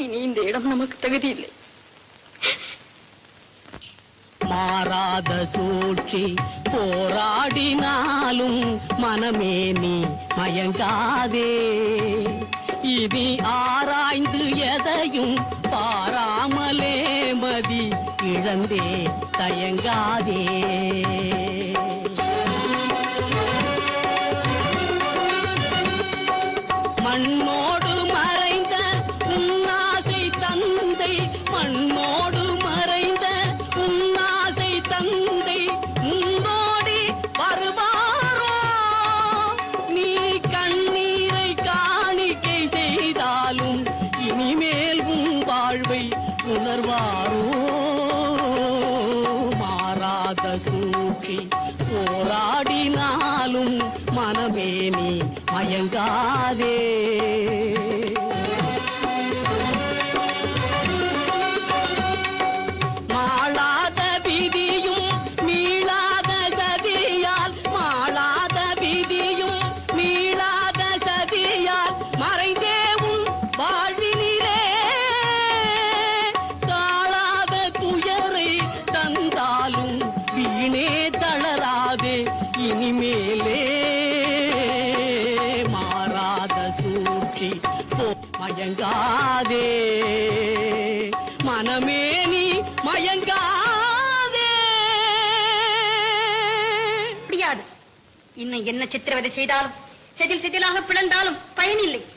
இனி இந்த இடம் நமக்கு தகுதி இல்லை. மாறாத சூழ்ச்சி போராடினாலும் மனமே நீ மயங்காதே. இனி ஆராய்ந்து எதையும் பாராமலே மதி இழந்தே தயங்காதே. மண்ணோடு மறைந்த உன்னாசை தந்தை, மண்ணோடு மறைந்த உன்னாசை தந்தை முன்னோடி வருவாரோ? நீ கண்ணீரை காணிக்கை செய்தாலும் இனிமேல் உன் வாழ்வை உணர்வாரோ? மாறாத சூழ்ச்சி போராடினாலும் மனமே நீ மயங்காதே. மாளாத விதியும் மீளாத சதியால், மாளாத விதியும் மீளாத சதியால் மறைந்தே உன் வாழ்வினிலே தாழாத துயரை தந்தாலும் வீணே தளராதே இனிமேலே. மாறாத சூழ்ச்சி மயங்காதே, மனமே நீ மயங்காதே. முடியாது. இன்னும் என்ன சித்திரவதை செய்தாலும் செதில் செதிலாக பிளந்தாலும் பயனில்லை.